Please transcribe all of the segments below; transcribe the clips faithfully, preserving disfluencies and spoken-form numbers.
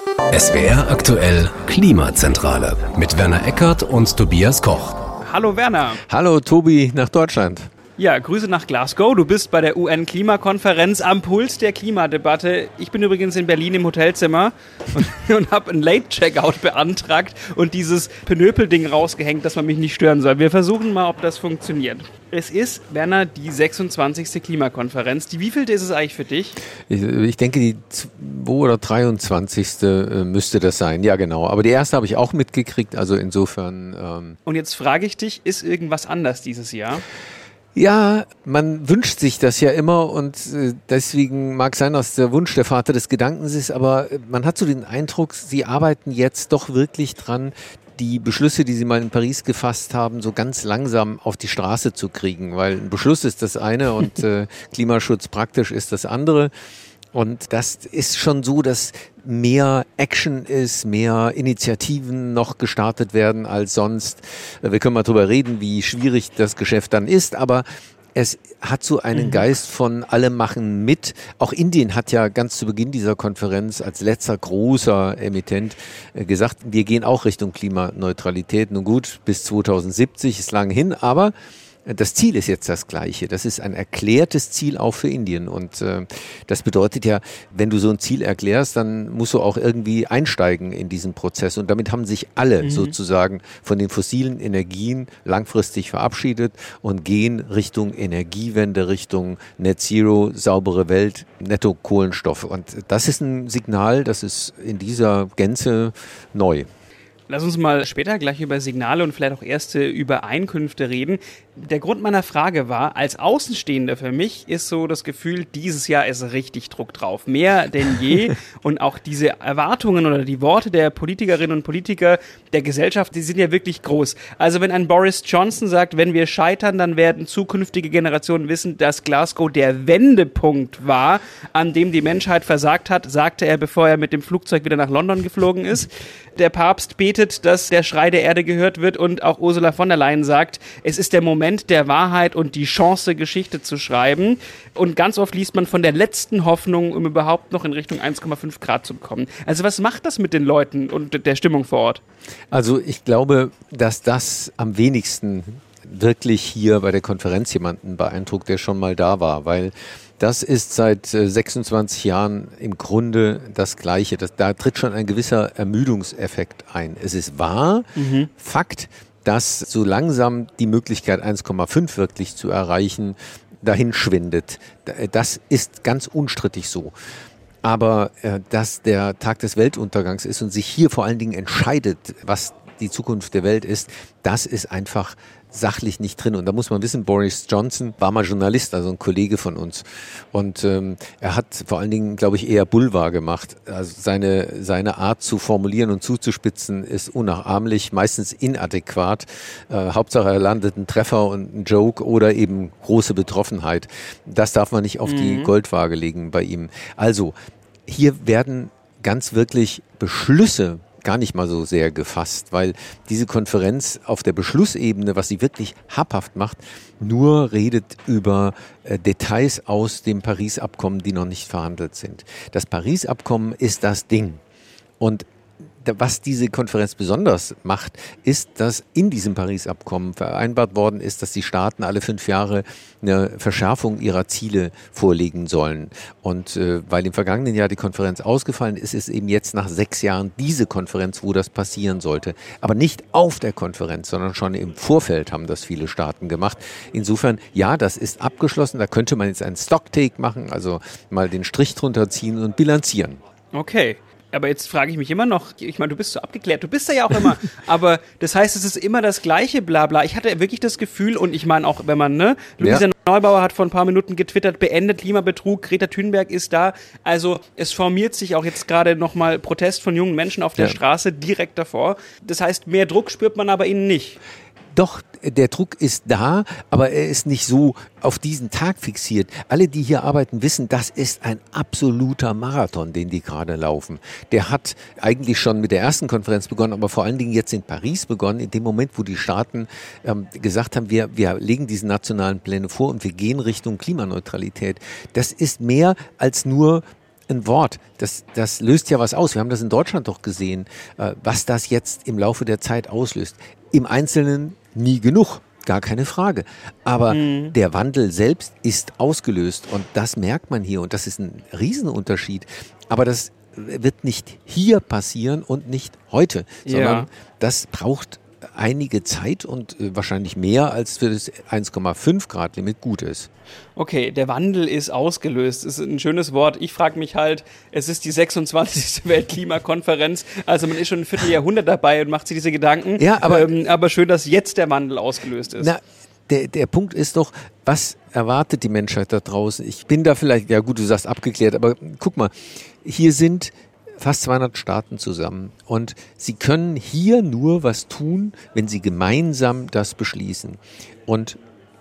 S W R aktuell Klimazentrale mit Werner Eckert und Tobias Koch. Hallo Werner. Hallo Tobi nach Deutschland. Ja, Grüße nach Glasgow. Du bist bei der U N-Klimakonferenz am Puls der Klimadebatte. Ich bin übrigens in Berlin im Hotelzimmer und, und habe ein Late-Checkout beantragt und dieses Penöpel-Ding rausgehängt, dass man mich nicht stören soll. Wir versuchen mal, ob das funktioniert. Es ist, Werner, die sechsundzwanzigste Klimakonferenz. Die wievielte ist es eigentlich für dich? Ich, ich denke, die zwei oder dreiundzwanzigste müsste das sein. Ja, genau. Aber die erste habe ich auch mitgekriegt, also insofern... Ähm und jetzt frage ich dich, ist irgendwas anders dieses Jahr? Ja, man wünscht sich das ja immer und deswegen mag sein, dass der Wunsch der Vater des Gedankens ist, aber man hat so den Eindruck, sie arbeiten jetzt doch wirklich dran, die Beschlüsse, die sie mal in Paris gefasst haben, so ganz langsam auf die Straße zu kriegen, weil ein Beschluss ist das eine und äh, Klimaschutz praktisch ist das andere. Und das ist schon so, dass mehr Action ist, mehr Initiativen noch gestartet werden als sonst. Wir können mal drüber reden, wie schwierig das Geschäft dann ist, aber es hat so einen Geist von alle machen mit. Auch Indien hat ja ganz zu Beginn dieser Konferenz als letzter großer Emittent gesagt, wir gehen auch Richtung Klimaneutralität. Nun gut, bis zweitausendsiebzig ist lang hin, aber das Ziel ist jetzt das gleiche. Das ist ein erklärtes Ziel auch für Indien. Und äh, das bedeutet ja, wenn du so ein Ziel erklärst, dann musst du auch irgendwie einsteigen in diesen Prozess. Und damit haben sich alle mhm. sozusagen von den fossilen Energien langfristig verabschiedet und gehen Richtung Energiewende, Richtung Net Zero, saubere Welt, Netto Kohlenstoff. Und das ist ein Signal, das ist in dieser Gänze neu. Lass uns mal später gleich über Signale und vielleicht auch erste Übereinkünfte reden. Der Grund meiner Frage war, als Außenstehender für mich ist so das Gefühl, dieses Jahr ist richtig Druck drauf. Mehr denn je. Und auch diese Erwartungen oder die Worte der Politikerinnen und Politiker der Gesellschaft, die sind ja wirklich groß. Also wenn ein Boris Johnson sagt, wenn wir scheitern, dann werden zukünftige Generationen wissen, dass Glasgow der Wendepunkt war, an dem die Menschheit versagt hat, sagte er, bevor er mit dem Flugzeug wieder nach London geflogen ist. Der Papst betet, dass der Schrei der Erde gehört wird und auch Ursula von der Leyen sagt, es ist der Moment der Wahrheit und die Chance, Geschichte zu schreiben. Und ganz oft liest man von der letzten Hoffnung, um überhaupt noch in Richtung eins Komma fünf Grad zu kommen. Also was macht das mit den Leuten und der Stimmung vor Ort? Also ich glaube, dass das am wenigsten wirklich hier bei der Konferenz jemanden beeindruckt, der schon mal da war, weil das ist seit sechsundzwanzig Jahren im Grunde das Gleiche. Das, da tritt schon ein gewisser Ermüdungseffekt ein. Es ist wahr, mhm. Fakt, dass so langsam die Möglichkeit, eins Komma fünf wirklich zu erreichen, dahin schwindet. Das ist ganz unstrittig so. Aber äh, dass der Tag des Weltuntergangs ist und sich hier vor allen Dingen entscheidet, was die Zukunft der Welt ist, das ist einfach sachlich nicht drin. Und da muss man wissen, Boris Johnson war mal Journalist, also ein Kollege von uns. Und ähm, er hat vor allen Dingen, glaube ich, eher Boulevard gemacht. Also seine, seine Art zu formulieren und zuzuspitzen ist unnachahmlich, meistens inadäquat. Äh, Hauptsache er landet ein Treffer und ein Joke oder eben große Betroffenheit. Das darf man nicht auf mhm. die Goldwaage legen bei ihm. Also, hier werden ganz wirklich Beschlüsse gar nicht mal so sehr gefasst, weil diese Konferenz auf der Beschlussebene, was sie wirklich habhaft macht, nur redet über äh, Details aus dem Paris-Abkommen, die noch nicht verhandelt sind. Das Paris-Abkommen ist das Ding. Und was diese Konferenz besonders macht, ist, dass in diesem Paris-Abkommen vereinbart worden ist, dass die Staaten alle fünf Jahre eine Verschärfung ihrer Ziele vorlegen sollen. Und äh, weil im vergangenen Jahr die Konferenz ausgefallen ist, ist eben jetzt nach sechs Jahren diese Konferenz, wo das passieren sollte. Aber nicht auf der Konferenz, sondern schon im Vorfeld haben das viele Staaten gemacht. Insofern, ja, das ist abgeschlossen. Da könnte man jetzt einen Stocktake machen, also mal den Strich drunter ziehen und bilanzieren. Okay. Aber jetzt frage ich mich immer noch, ich meine, du bist so abgeklärt, du bist da ja auch immer, aber das heißt, es ist immer das gleiche Blabla. Ich hatte wirklich das Gefühl, und ich meine auch, wenn man, ne, Luisa ja. Neubauer hat vor ein paar Minuten getwittert, beendet Klimabetrug, Greta Thunberg ist da. Also es formiert sich auch jetzt gerade nochmal Protest von jungen Menschen auf der ja. Straße direkt davor. Das heißt, mehr Druck spürt man aber ihnen nicht. Doch, der Druck ist da, aber er ist nicht so auf diesen Tag fixiert. Alle, die hier arbeiten, wissen, das ist ein absoluter Marathon, den die gerade laufen. Der hat eigentlich schon mit der ersten Konferenz begonnen, aber vor allen Dingen jetzt in Paris begonnen, in dem Moment, wo die Staaten ähm, gesagt haben, wir, wir legen diese nationalen Pläne vor und wir gehen Richtung Klimaneutralität. Das ist mehr als nur ein Wort, das, das löst ja was aus. Wir haben das in Deutschland doch gesehen, äh, was das jetzt im Laufe der Zeit auslöst. Im Einzelnen nie genug, gar keine Frage. Aber mhm. der Wandel selbst ist ausgelöst und das merkt man hier und das ist ein Riesenunterschied. Aber das wird nicht hier passieren und nicht heute, sondern ja. das braucht einige Zeit und äh, wahrscheinlich mehr, als für das eins Komma fünf Grad Limit gut ist. Okay, der Wandel ist ausgelöst. Das ist ein schönes Wort. Ich frage mich halt, es ist die sechsundzwanzigste Weltklimakonferenz, also man ist schon ein Vierteljahrhundert dabei und macht sich diese Gedanken. Ja, aber, ähm, aber schön, dass jetzt der Wandel ausgelöst ist. Na, der, der Punkt ist doch, was erwartet die Menschheit da draußen? Ich bin da vielleicht, ja gut, du sagst abgeklärt, aber guck mal, hier sind fast zweihundert Staaten zusammen und sie können hier nur was tun, wenn sie gemeinsam das beschließen. Und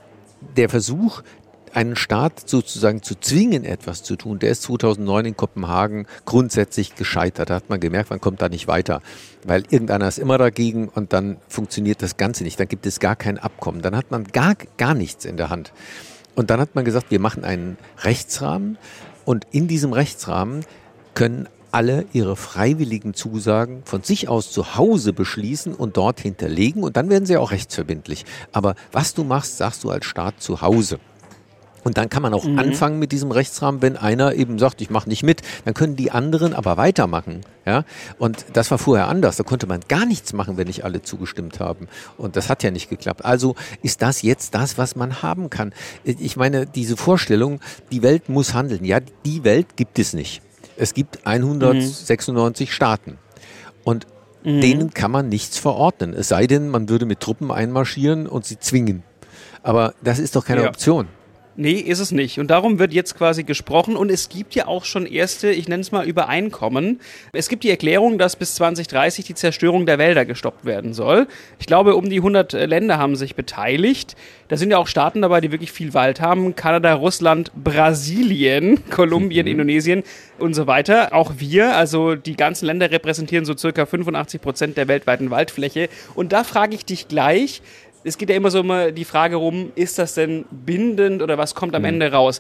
der Versuch, einen Staat sozusagen zu zwingen, etwas zu tun, der ist zweitausendneun in Kopenhagen grundsätzlich gescheitert. Da hat man gemerkt, man kommt da nicht weiter, weil irgendeiner ist immer dagegen und dann funktioniert das Ganze nicht. Dann gibt es gar kein Abkommen. Dann hat man gar, gar nichts in der Hand. Und dann hat man gesagt, wir machen einen Rechtsrahmen und in diesem Rechtsrahmen können alle ihre freiwilligen Zusagen von sich aus zu Hause beschließen und dort hinterlegen und dann werden sie auch rechtsverbindlich. Aber was du machst, sagst du als Staat zu Hause. Und dann kann man auch mhm. anfangen mit diesem Rechtsrahmen, wenn einer eben sagt, ich mache nicht mit, dann können die anderen aber weitermachen. Ja? Und das war vorher anders, da konnte man gar nichts machen, wenn nicht alle zugestimmt haben. Und das hat ja nicht geklappt. Also ist das jetzt das, was man haben kann. Ich meine, diese Vorstellung, die Welt muss handeln. Ja, die Welt gibt es nicht. Es gibt hundertsechsundneunzig mhm. Staaten und mhm. denen kann man nichts verordnen. Es sei denn, man würde mit Truppen einmarschieren und sie zwingen. Aber das ist doch keine ja. Option. Nee, ist es nicht. Und darum wird jetzt quasi gesprochen. Und es gibt ja auch schon erste, ich nenne es mal Übereinkommen. Es gibt die Erklärung, dass bis zwanzig dreißig die Zerstörung der Wälder gestoppt werden soll. Ich glaube, um die hundert Länder haben sich beteiligt. Da sind ja auch Staaten dabei, die wirklich viel Wald haben. Kanada, Russland, Brasilien, Kolumbien, mhm. Indonesien und so weiter. Auch wir, also die ganzen Länder repräsentieren so circa fünfundachtzig Prozent der weltweiten Waldfläche. Und da frage ich dich gleich, es geht ja immer so immer die Frage rum, ist das denn bindend oder was kommt am Ende raus?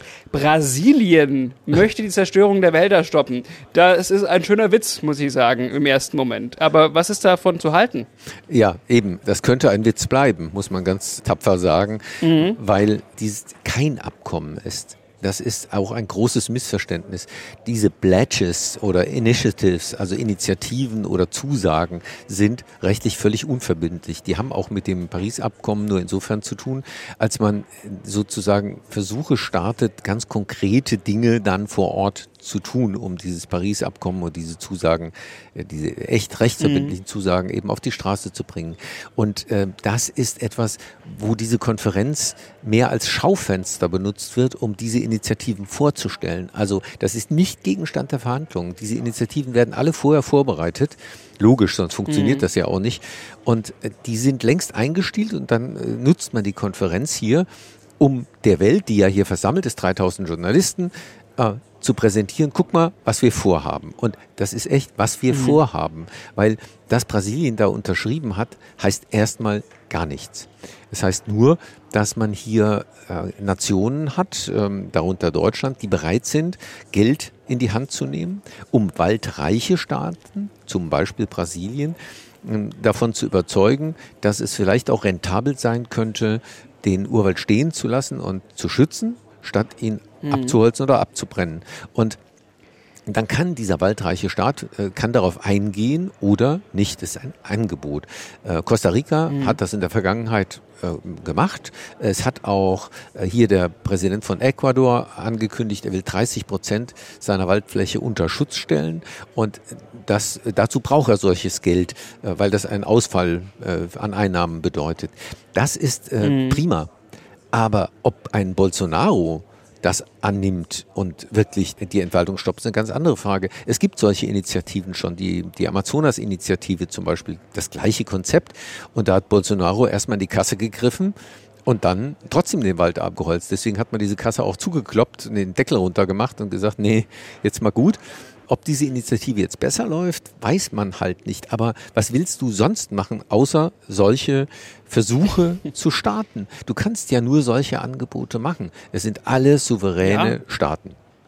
Brasilien möchte die Zerstörung der Wälder stoppen. Das ist ein schöner Witz, muss ich sagen, im ersten Moment. Aber was ist davon zu halten? Ja, eben, das könnte ein Witz bleiben, muss man ganz tapfer sagen, mhm. weil dies kein Abkommen ist. Das ist auch ein großes Missverständnis. Diese Pledges oder Initiatives, also Initiativen oder Zusagen, sind rechtlich völlig unverbindlich. Die haben auch mit dem Paris-Abkommen nur insofern zu tun, als man sozusagen Versuche startet, ganz konkrete Dinge dann vor Ort zu tun, um dieses Paris-Abkommen und diese Zusagen, diese echt rechtsverbindlichen mhm. Zusagen eben auf die Straße zu bringen. Und äh, das ist etwas, wo diese Konferenz mehr als Schaufenster benutzt wird, um diese Initiativen vorzustellen. Also das ist nicht Gegenstand der Verhandlungen. Diese Initiativen werden alle vorher vorbereitet. Logisch, sonst funktioniert mhm. das ja auch nicht. Und äh, die sind längst eingestielt und dann äh, nutzt man die Konferenz hier, um der Welt, die ja hier versammelt ist, dreitausend Journalisten, äh, zu präsentieren, guck mal, was wir vorhaben. Und das ist echt, was wir mhm. vorhaben. Weil das Brasilien da unterschrieben hat, heißt erstmal gar nichts. Es heißt nur, dass man hier äh, Nationen hat, ähm, darunter Deutschland, die bereit sind, Geld in die Hand zu nehmen, um waldreiche Staaten, zum Beispiel Brasilien, äh, davon zu überzeugen, dass es vielleicht auch rentabel sein könnte, den Urwald stehen zu lassen und zu schützen, statt ihn mhm. abzuholzen oder abzubrennen. Und dann kann dieser waldreiche Staat äh, kann darauf eingehen oder nicht. Das ist ein Angebot. Äh, Costa Rica mhm. hat das in der Vergangenheit äh, gemacht. Es hat auch äh, hier der Präsident von Ecuador angekündigt, er will dreißig Prozent seiner Waldfläche unter Schutz stellen. Und das, dazu braucht er solches Geld, äh, weil das einen Ausfall äh, an Einnahmen bedeutet. Das ist äh, mhm. prima. Aber ob ein Bolsonaro das annimmt und wirklich die Entwaldung stoppt, ist eine ganz andere Frage. Es gibt solche Initiativen schon, die, die Amazonas-Initiative zum Beispiel, das gleiche Konzept. Und da hat Bolsonaro erstmal in die Kasse gegriffen und dann trotzdem den Wald abgeholzt. Deswegen hat man diese Kasse auch zugekloppt und den Deckel runtergemacht und gesagt, nee, jetzt mal gut. Ob diese Initiative jetzt besser läuft, weiß man halt nicht. Aber was willst du sonst machen, außer solche Versuche zu starten? Du kannst ja nur solche Angebote machen. Es sind alle souveräne ja. Staaten.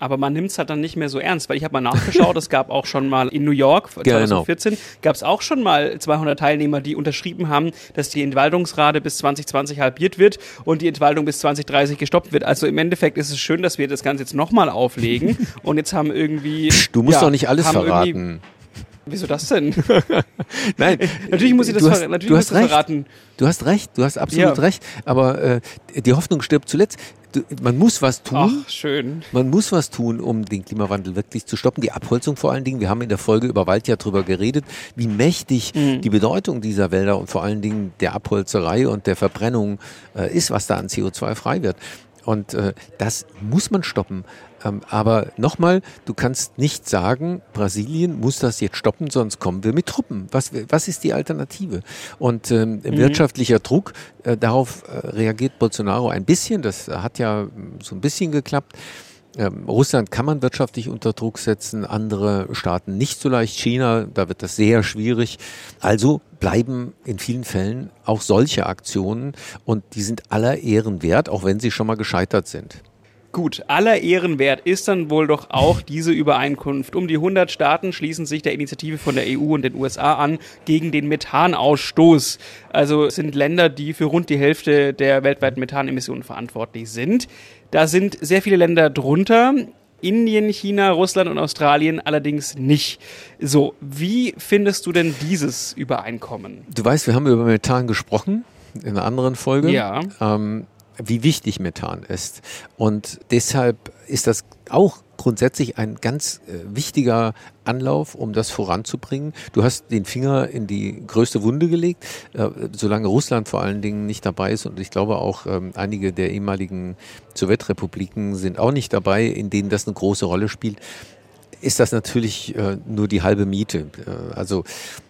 aber man nimmt es halt dann nicht mehr so ernst, weil ich habe mal nachgeschaut, es gab auch schon mal in New York zwanzig vierzehn, genau. gab es auch schon mal zweihundert Teilnehmer, die unterschrieben haben, dass die Entwaldungsrate bis zwanzig zwanzig halbiert wird und die Entwaldung bis zwanzig dreißig gestoppt wird. Also im Endeffekt ist es schön, dass wir das Ganze jetzt nochmal auflegen und jetzt haben irgendwie... Psst, du musst ja, doch nicht alles verraten. Wieso das denn? Nein, natürlich muss ich das, du hast, ver- natürlich du muss hast das recht. verraten. Du hast recht, du hast absolut Ja. recht. Aber äh, die Hoffnung stirbt zuletzt. Du, man muss was tun. Ach, schön. Man muss was tun, um den Klimawandel wirklich zu stoppen. Die Abholzung vor allen Dingen. Wir haben in der Folge über Wald ja drüber geredet, wie mächtig mhm. die Bedeutung dieser Wälder und vor allen Dingen der Abholzerei und der Verbrennung äh, ist, was da an C O zwei frei wird. Und äh, das muss man stoppen. Ähm, aber nochmal, du kannst nicht sagen, Brasilien muss das jetzt stoppen, sonst kommen wir mit Truppen. Was, was ist die Alternative? Und ähm, mhm. wirtschaftlicher Druck, äh, darauf äh, reagiert Bolsonaro ein bisschen. Das hat ja so ein bisschen geklappt. Ähm, Russland kann man wirtschaftlich unter Druck setzen, andere Staaten nicht so leicht. China, da wird das sehr schwierig. Also bleiben in vielen Fällen auch solche Aktionen und die sind aller Ehren wert, auch wenn sie schon mal gescheitert sind. Gut, aller Ehren wert ist dann wohl doch auch diese Übereinkunft. Um die hundert Staaten schließen sich der Initiative von der E U und den U S A an gegen den Methanausstoß. Also es sind Länder, die für rund die Hälfte der weltweiten Methanemissionen verantwortlich sind. Da sind sehr viele Länder drunter. Indien, China, Russland und Australien allerdings nicht. So, wie findest du denn dieses Übereinkommen? Du weißt, wir haben über Methan gesprochen in einer anderen Folge. Ja. Ähm, wie wichtig Methan ist. Und deshalb ist das auch grundsätzlich ein ganz äh, wichtiger Anlauf, um das voranzubringen. Du hast den Finger in die größte Wunde gelegt, äh, solange Russland vor allen Dingen nicht dabei ist und ich glaube auch ähm, einige der ehemaligen Sowjetrepubliken sind auch nicht dabei, in denen das eine große Rolle spielt, ist das natürlich äh, nur die halbe Miete. Äh, also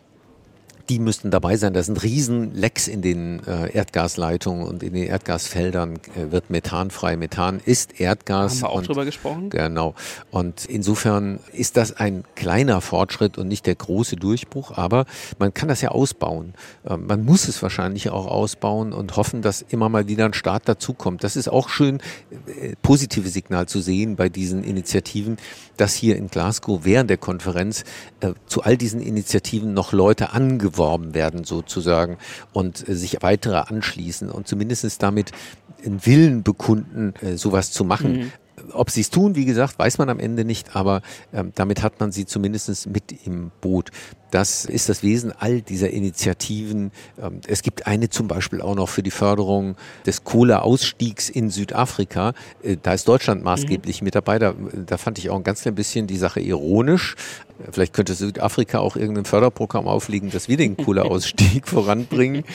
die müssten dabei sein. Das sind Riesenlecks in den äh, Erdgasleitungen und in den Erdgasfeldern äh, wird Methan frei. Methan ist Erdgas. Haben wir auch und, drüber gesprochen. Genau. Und insofern ist das ein kleiner Fortschritt und nicht der große Durchbruch, aber man kann das ja ausbauen. Äh, man muss es wahrscheinlich auch ausbauen und hoffen, dass immer mal wieder ein Staat dazukommt. Das ist auch schön, äh, positives Signal zu sehen bei diesen Initiativen, dass hier in Glasgow während der Konferenz äh, zu all diesen Initiativen noch Leute angeworben werden sozusagen und äh, sich weitere anschließen und zumindest damit einen Willen bekunden, äh, sowas zu machen. Mhm. Ob sie es tun, wie gesagt, weiß man am Ende nicht, aber ähm, damit hat man sie zumindest mit im Boot. Das ist das Wesen all dieser Initiativen. Ähm, es gibt eine zum Beispiel auch noch für die Förderung des Kohleausstiegs in Südafrika. Äh, da ist Deutschland maßgeblich mhm. mit dabei. Da, da fand ich auch ein ganz klein bisschen die Sache ironisch. Vielleicht könnte Südafrika auch irgendein Förderprogramm auflegen, dass wir den Kohleausstieg voranbringen.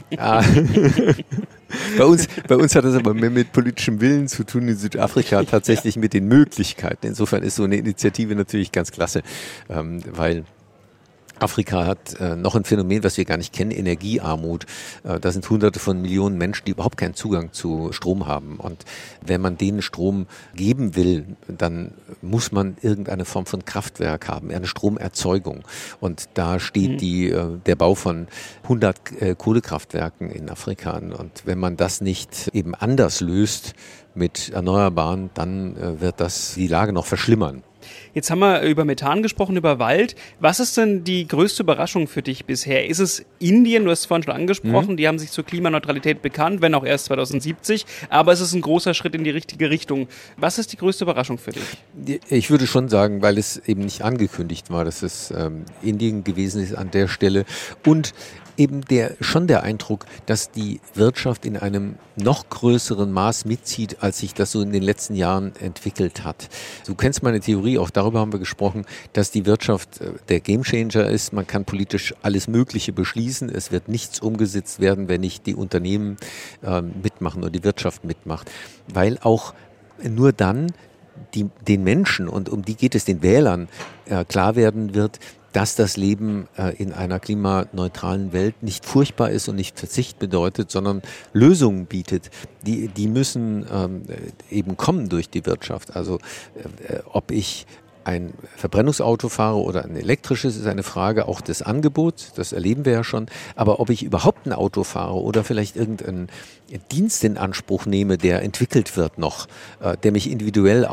Bei uns, bei uns hat das aber mehr mit politischem Willen zu tun, in Südafrika tatsächlich mit den Möglichkeiten. Insofern ist so eine Initiative natürlich ganz klasse, ähm, weil Afrika hat äh, noch ein Phänomen, was wir gar nicht kennen, Energiearmut. Äh, da sind hunderte von Millionen Menschen, die überhaupt keinen Zugang zu Strom haben. Und wenn man denen Strom geben will, dann muss man irgendeine Form von Kraftwerk haben, eine Stromerzeugung. Und da steht mhm. die, äh, der Bau von hundert äh, Kohlekraftwerken in Afrika an. Und wenn man das nicht eben anders löst mit Erneuerbaren, dann äh, wird das die Lage noch verschlimmern. Jetzt haben wir über Methan gesprochen, über Wald. Was ist denn die größte Überraschung für dich bisher? Ist es Indien? Du hast es vorhin schon angesprochen. Mhm. Die haben sich zur Klimaneutralität bekannt, wenn auch erst zwanzig siebzig. Aber es ist ein großer Schritt in die richtige Richtung. Was ist die größte Überraschung für dich? Ich würde schon sagen, weil es eben nicht angekündigt war, dass es ähm, Indien gewesen ist an der Stelle. Und eben der, schon der Eindruck, dass die Wirtschaft in einem noch größeren Maß mitzieht, als sich das so in den letzten Jahren entwickelt hat. Du kennst meine Theorie, auch darüber haben wir gesprochen, dass die Wirtschaft der Gamechanger ist. Man kann politisch alles Mögliche beschließen. Es wird nichts umgesetzt werden, wenn nicht die Unternehmen äh, mitmachen oder die Wirtschaft mitmacht. Weil auch nur dann die, den Menschen, und um die geht es den Wählern, äh, klar werden wird, dass das Leben äh, in einer klimaneutralen Welt nicht furchtbar ist und nicht Verzicht bedeutet, sondern Lösungen bietet. Die, die müssen ähm, eben kommen durch die Wirtschaft. Also äh, ob ich ein Verbrennungsauto fahre oder ein elektrisches, ist eine Frage auch des Angebots, das erleben wir ja schon. Aber ob ich überhaupt ein Auto fahre oder vielleicht irgendeinen Dienst in Anspruch nehme, der entwickelt wird noch, äh, der mich individuell auch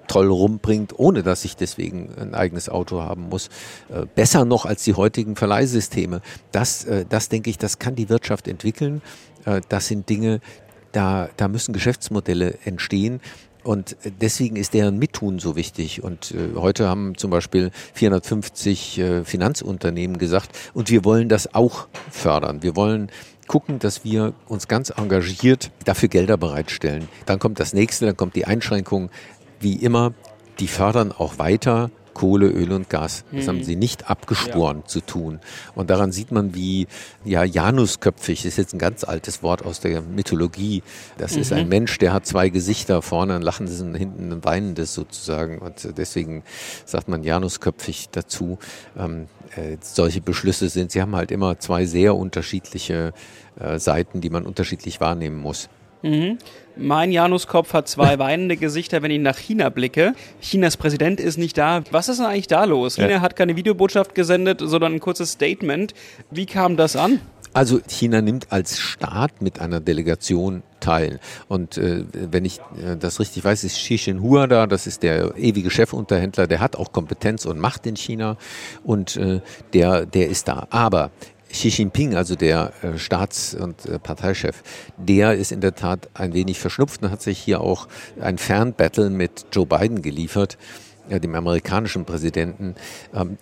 toll rumbringt, ohne dass ich deswegen ein eigenes Auto haben muss. Äh, besser noch als die heutigen Verleihsysteme. Das, äh, das denke ich, das kann die Wirtschaft entwickeln. Äh, das sind Dinge, da, da müssen Geschäftsmodelle entstehen. Und deswegen ist deren Mittun so wichtig. Und äh, heute haben zum Beispiel vierhundertfünfzig äh, Finanzunternehmen gesagt, und wir wollen das auch fördern. Wir wollen gucken, dass wir uns ganz engagiert dafür Gelder bereitstellen. Dann kommt das nächste, dann kommt die Einschränkung. Wie immer, die fördern auch weiter Kohle, Öl und Gas. Das mhm. haben sie nicht abgeschworen ja. zu tun. Und daran sieht man, wie ja, janusköpfig, das ist jetzt ein ganz altes Wort aus der Mythologie. Das mhm. ist ein Mensch, der hat zwei Gesichter, vorne ein lachendes und hinten ein weinendes sozusagen. Und deswegen sagt man janusköpfig dazu. Ähm, äh, solche Beschlüsse sind, sie haben halt immer zwei sehr unterschiedliche äh, Seiten, die man unterschiedlich wahrnehmen muss. Mhm. Mein Januskopf hat zwei weinende Gesichter, wenn ich nach China blicke. Chinas Präsident ist nicht da. Was ist denn eigentlich da los? China ja. hat keine Videobotschaft gesendet, sondern ein kurzes Statement. Wie kam das an? Also China nimmt als Staat mit einer Delegation teil. Und äh, wenn ich äh, das richtig weiß, ist Xi Jinping da, das ist der ewige Chefunterhändler, der hat auch Kompetenz und Macht in China und äh, der, der ist da. Aber Xi Jinping, also der äh, Staats- und äh, Parteichef, der ist in der Tat ein wenig verschnupft und hat sich hier auch ein Fernbattle mit Joe Biden geliefert, äh, dem amerikanischen Präsidenten. Ähm,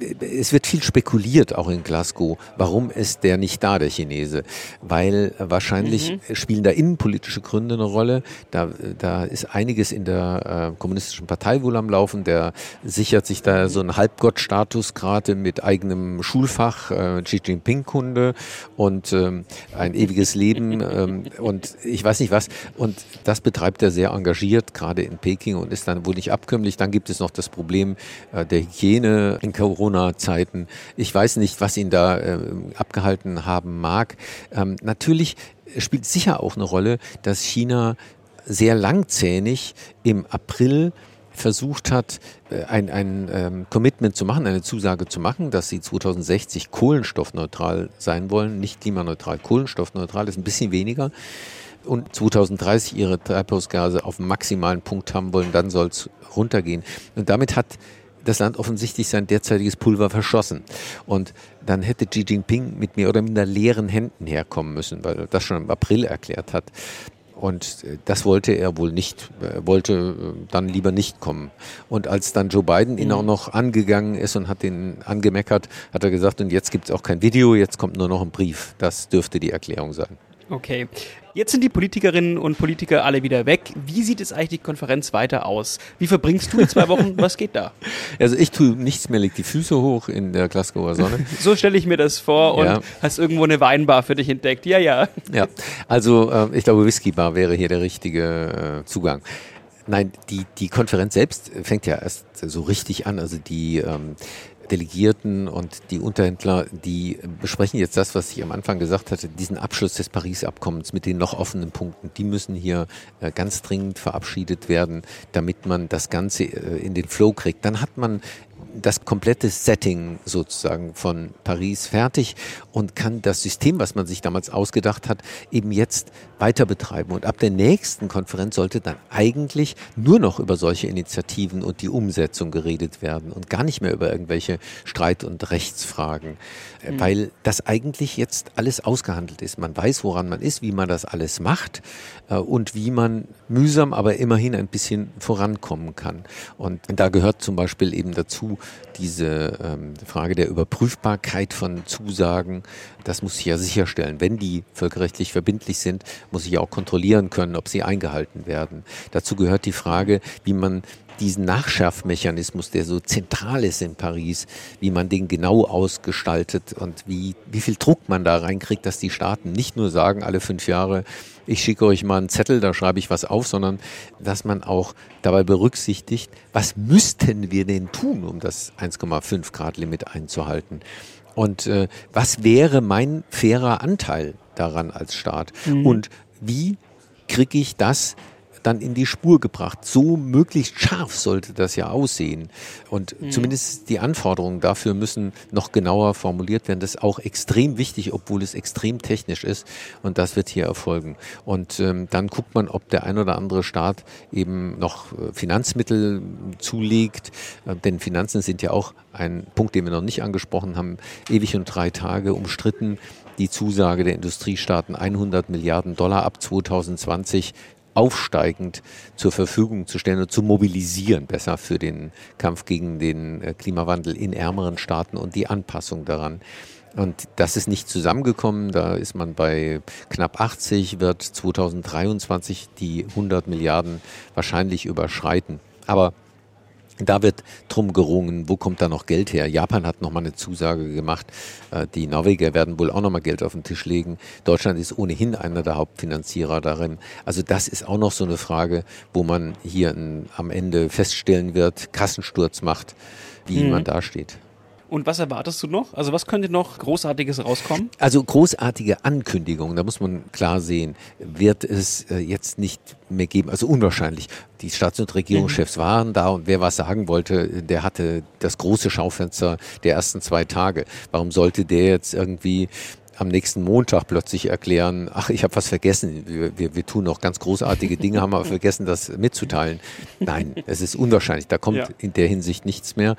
Es wird viel spekuliert, auch in Glasgow. Warum ist der nicht da, der Chinese? Weil wahrscheinlich mhm. spielen da innenpolitische Gründe eine Rolle. Da, da ist einiges in der äh, kommunistischen Partei wohl am Laufen. Der sichert sich da so einen Halbgottstatus gerade mit eigenem Schulfach, äh, Xi Jinping-Kunde und ähm, ein ewiges Leben ähm, und ich weiß nicht was. Und das betreibt er sehr engagiert, gerade in Peking, und ist dann wohl nicht abkömmlich. Dann gibt es noch das Problem äh, der Hygiene in Corona-Zeiten. Ich weiß nicht, was ihn da äh, abgehalten haben mag. Ähm, natürlich spielt sicher auch eine Rolle, dass China sehr langzähnig im April versucht hat, ein, ein ähm, Commitment zu machen, eine Zusage zu machen, dass sie zweitausendsechzig kohlenstoffneutral sein wollen. Nicht klimaneutral, kohlenstoffneutral, das ist ein bisschen weniger. Und zweitausenddreißig ihre Treibhausgase auf dem maximalen Punkt haben wollen, dann soll es runtergehen. Und damit hat das Land offensichtlich sein derzeitiges Pulver verschossen. Und dann hätte Xi Jinping mit mehr oder minder leeren Händen herkommen müssen, weil er das schon im April erklärt hat. Und das wollte er wohl nicht, er wollte dann lieber nicht kommen. Und als dann Joe Biden ihn mhm. auch noch angegangen ist und hat ihn angemeckert, hat er gesagt, und jetzt gibt es auch kein Video, jetzt kommt nur noch ein Brief. Das dürfte die Erklärung sein. Okay. Jetzt sind die Politikerinnen und Politiker alle wieder weg. Wie sieht es eigentlich die Konferenz weiter aus? Wie verbringst du die zwei Wochen? Was geht da? Also ich tue nichts mehr, leg die Füße hoch in der Glasgower Sonne. So stelle ich mir das vor und ja. hast irgendwo eine Weinbar für dich entdeckt. Ja, ja. Ja, also äh, ich glaube, Whiskybar wäre hier der richtige äh, Zugang. Nein, die, die Konferenz selbst fängt ja erst so richtig an. Also die ähm, Delegierten und die Unterhändler, die besprechen jetzt das, was ich am Anfang gesagt hatte, diesen Abschluss des Paris-Abkommens mit den noch offenen Punkten. Die müssen hier äh, ganz dringend verabschiedet werden, damit man das Ganze äh, in den Flow kriegt. Dann hat man das komplette Setting sozusagen von Paris fertig und kann das System, was man sich damals ausgedacht hat, eben jetzt weiter betreiben. Und ab der nächsten Konferenz sollte dann eigentlich nur noch über solche Initiativen und die Umsetzung geredet werden und gar nicht mehr über irgendwelche Streit- und Rechtsfragen, mhm. weil das eigentlich jetzt alles ausgehandelt ist. Man weiß, woran man ist, wie man das alles macht äh, und wie man mühsam, aber immerhin ein bisschen vorankommen kann. Und da gehört zum Beispiel eben dazu diese ähm, Frage der Überprüfbarkeit von Zusagen. Das muss ich ja sicherstellen. Wenn die völkerrechtlich verbindlich sind, muss ich auch kontrollieren können, ob sie eingehalten werden. Dazu gehört die Frage, wie man diesen Nachschärfmechanismus, der so zentral ist in Paris, wie man den genau ausgestaltet und wie, wie viel Druck man da reinkriegt, dass die Staaten nicht nur sagen, alle fünf Jahre, ich schicke euch mal einen Zettel, da schreibe ich was auf, sondern dass man auch dabei berücksichtigt, was müssten wir denn tun, um das eins Komma fünf Grad Limit einzuhalten? Und äh, was wäre mein fairer Anteil daran als Staat? Mhm. Und wie kriege ich das dann in die Spur gebracht. So möglichst scharf sollte das ja aussehen. Und mhm. zumindest die Anforderungen dafür müssen noch genauer formuliert werden. Das ist auch extrem wichtig, obwohl es extrem technisch ist. Und das wird hier erfolgen. Und ähm, dann guckt man, ob der ein oder andere Staat eben noch Finanzmittel zulegt. Äh, denn Finanzen sind ja auch ein Punkt, den wir noch nicht angesprochen haben, ewig und drei Tage umstritten. Die Zusage der Industriestaaten, hundert Milliarden Dollar ab zwanzig zwanzig aufsteigend zur Verfügung zu stellen und zu mobilisieren, besser für den Kampf gegen den Klimawandel in ärmeren Staaten und die Anpassung daran. Und das ist nicht zusammengekommen, da ist man bei knapp achtzig, wird zwanzig dreiundzwanzig die hundert Milliarden wahrscheinlich überschreiten. Aber da wird drum gerungen, wo kommt da noch Geld her? Japan hat nochmal eine Zusage gemacht. Die Norweger werden wohl auch nochmal Geld auf den Tisch legen. Deutschland ist ohnehin einer der Hauptfinanzierer darin. Also das ist auch noch so eine Frage, wo man hier am Ende feststellen wird, Kassensturz macht, wie hm. man dasteht. Und was erwartest du noch? Also was könnte noch Großartiges rauskommen? Also großartige Ankündigungen, da muss man klar sehen, wird es äh, jetzt nicht mehr geben. Also unwahrscheinlich. Die Staats- und Regierungschefs mhm. waren da und wer was sagen wollte, der hatte das große Schaufenster der ersten zwei Tage. Warum sollte der jetzt irgendwie am nächsten Montag plötzlich erklären, ach, ich habe was vergessen, wir, wir, wir tun noch ganz großartige Dinge, haben aber vergessen, das mitzuteilen. Nein, es ist unwahrscheinlich, da kommt ja. in der Hinsicht nichts mehr.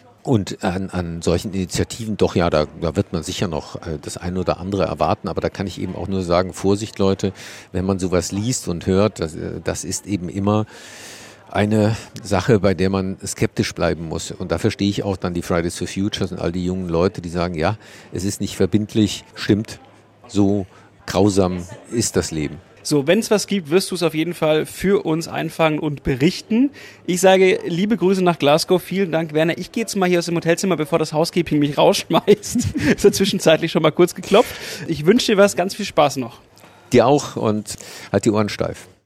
Und an, an solchen Initiativen, doch ja, da, da wird man sicher noch äh, das eine oder andere erwarten, aber da kann ich eben auch nur sagen, Vorsicht Leute, wenn man sowas liest und hört, das, das ist eben immer eine Sache, bei der man skeptisch bleiben muss. Und da verstehe ich auch dann die Fridays for Futures und all die jungen Leute, die sagen, ja, es ist nicht verbindlich, stimmt, so grausam ist das Leben. So, wenn es was gibt, wirst du es auf jeden Fall für uns einfangen und berichten. Ich sage liebe Grüße nach Glasgow. Vielen Dank, Werner. Ich gehe jetzt mal hier aus dem Hotelzimmer, bevor das Housekeeping mich rausschmeißt. Ist ja zwischenzeitlich schon mal kurz geklopft. Ich wünsche dir was, ganz viel Spaß noch. Dir auch und halt die Ohren steif.